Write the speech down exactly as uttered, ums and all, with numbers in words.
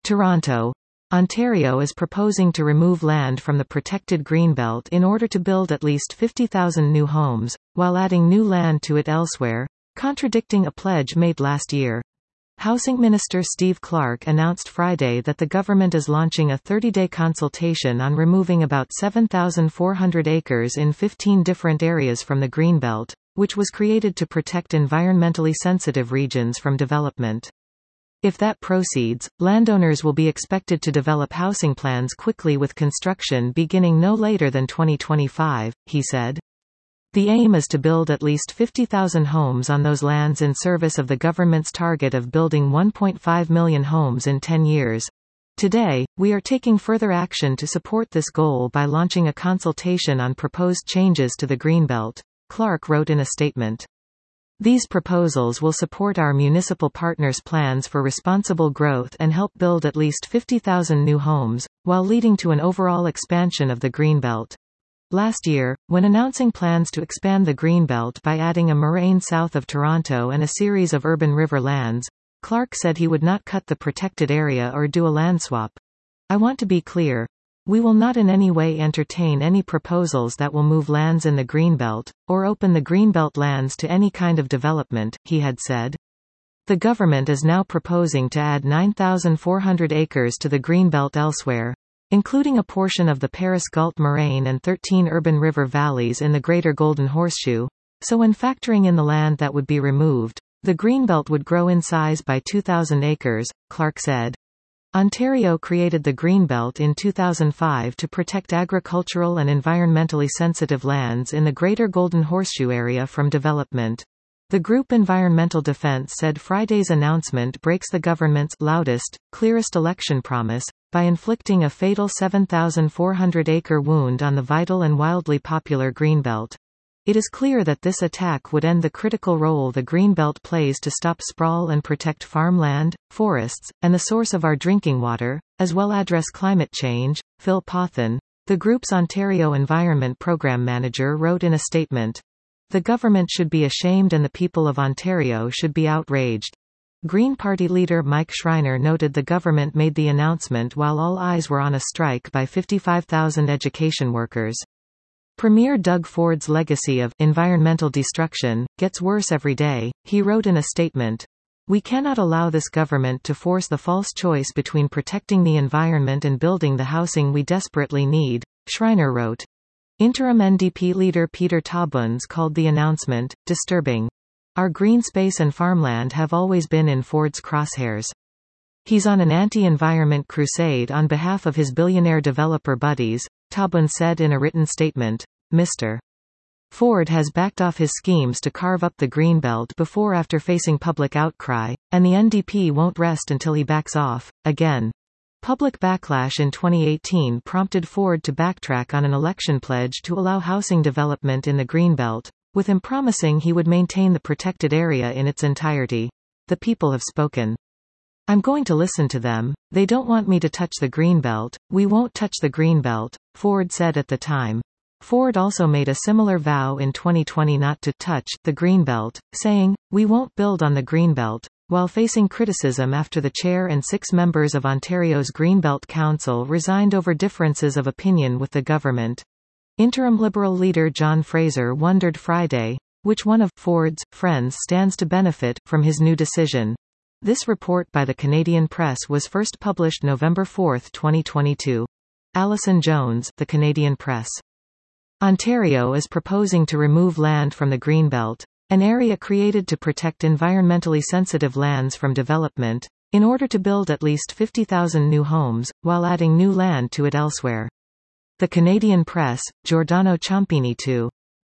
Toronto. Ontario is proposing to remove land from the protected Greenbelt in order to build at least fifty thousand new homes, while adding new land to it elsewhere, contradicting a pledge made last year. Housing Minister Steve Clark announced Friday that the government is launching a thirty-day consultation on removing about seven thousand four hundred acres in fifteen different areas from the Greenbelt, which was created to protect environmentally sensitive regions from development. If that proceeds, landowners will be expected to develop housing plans quickly with construction beginning no later than twenty twenty-five, he said. The aim is to build at least fifty thousand homes on those lands in service of the government's target of building one point five million homes in ten years. Today, we are taking further action to support this goal by launching a consultation on proposed changes to the Greenbelt, Clark wrote in a statement. These proposals will support our municipal partners' plans for responsible growth and help build at least fifty thousand new homes, while leading to an overall expansion of the Greenbelt. Last year, when announcing plans to expand the Greenbelt by adding a moraine south of Toronto and a series of urban river lands, Clark said he would not cut the protected area or do a land swap. I want to be clear. We will not in any way entertain any proposals that will move lands in the Greenbelt, or open the Greenbelt lands to any kind of development, he had said. The government is now proposing to add nine thousand four hundred acres to the Greenbelt elsewhere, including a portion of the Paris-Galt Moraine and thirteen urban river valleys in the Greater Golden Horseshoe, so when factoring in the land that would be removed, the Greenbelt would grow in size by two thousand acres, Clark said. Ontario created the Greenbelt in two thousand five to protect agricultural and environmentally sensitive lands in the Greater Golden Horseshoe area from development. The group Environmental Defense said Friday's announcement breaks the government's loudest, clearest election promise, by inflicting a fatal seven thousand four hundred acre wound on the vital and wildly popular Greenbelt. It is clear that this attack would end the critical role the Greenbelt plays to stop sprawl and protect farmland, forests, and the source of our drinking water, as well address climate change, Phil Pothen, the group's Ontario Environment Program Manager, wrote in a statement. The government should be ashamed and the people of Ontario should be outraged. Green Party leader Mike Schreiner noted the government made the announcement while all eyes were on a strike by fifty-five thousand education workers. Premier Doug Ford's legacy of environmental destruction gets worse every day, he wrote in a statement. We cannot allow this government to force the false choice between protecting the environment and building the housing we desperately need, Schreiner wrote. Interim N D P leader Peter Tabuns called the announcement disturbing. Our green space and farmland have always been in Ford's crosshairs. He's on an anti-environment crusade on behalf of his billionaire developer buddies, Tabuns said in a written statement. Mister Ford has backed off his schemes to carve up the Greenbelt before after facing public outcry, and the N D P won't rest until he backs off, again. Public backlash in twenty eighteen prompted Ford to backtrack on an election pledge to allow housing development in the Greenbelt, with him promising he would maintain the protected area in its entirety. The people have spoken. I'm going to listen to them. They don't want me to touch the Greenbelt. We won't touch the Greenbelt, Ford said at the time. Ford also made a similar vow in twenty twenty not to touch the Greenbelt, saying, we won't build on the Greenbelt, while facing criticism after the chair and six members of Ontario's Greenbelt Council resigned over differences of opinion with the government. Interim Liberal leader John Fraser wondered Friday, which one of Ford's friends stands to benefit from his new decision. This report by the Canadian Press was first published November fourth, twenty twenty-two. Alison Jones, The Canadian Press. Ontario is proposing to remove land from the Greenbelt, an area created to protect environmentally sensitive lands from development, in order to build at least fifty thousand new homes, while adding new land to it elsewhere. The Canadian Press, Giordano Ciampini two.